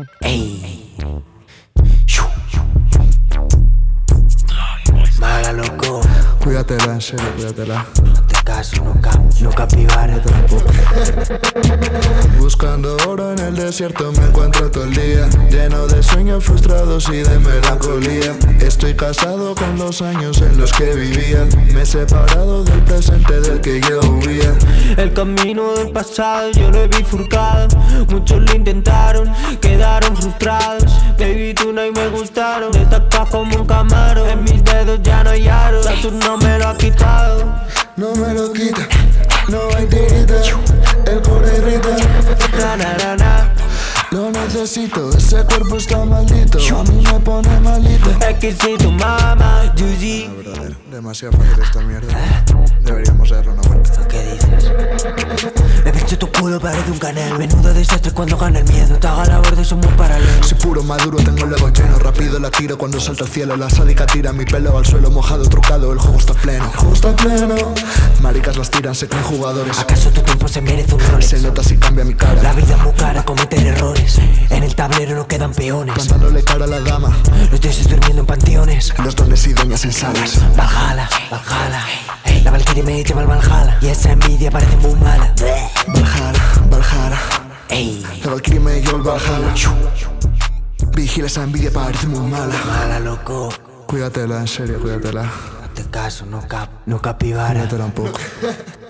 Ey. Mala, loco. Cuídatela, en serio, cuídatela. No te caso, no capibara. Buscando oro en el desierto me encuentro todo el día, lleno de sueños frustrados y de melancolía. Estoy casado con los años en los que vivía, me he separado del presente del que yo huía. El camino del pasado yo lo he bifurcado. Muchos lo intentaron, quedaron frustrados. Baby, tú no y me gustaron. Destacas como un camaro, en mis dedos ya no hay aros. Saturno me lo ha quitado. No me lo quita, no hay tirita, el core irrita. Na, na, na, na. Lo necesito, ese cuerpo está maldito, a mí me pone malito. Exquisito, mama, juicy. No, brother, demasiado fácil esta mierda. Deberíamos darle una vuelta. ¿Qué dices? Me pincho tu culo, parece un canal. Menudo desastre cuando gana el miedo. Te haga la borde, somos paralelos. Soy puro maduro, tengo el ego lleno. Rápido la tiro cuando salta al cielo. La sádica tira mi pelo al suelo mojado, trucado. El juego está pleno, el juego está pleno. Maricas las tiran, se creen jugadores. ¿Acaso tu tiempo se merece un Rolex? Se nota si cambia mi cara. La vida es muy cara, cometer errores. En el tablero no quedan peones. Plantándole cara a la dama. Los dioses durmiendo en panteones. Los dones y doñas en salas. Valhalla, Valhalla. La Valkyrie me lleva al Valhalla. Y esa envidia parece muy mala. Valhalla, Valhalla. Ey. La Valkyrie me lleva al Valhalla. Vigila, esa envidia parece muy mala. Mala, loco. Cuídatela, en serio, cuídatela. No te caso, no capibara. Cuídatela un poco.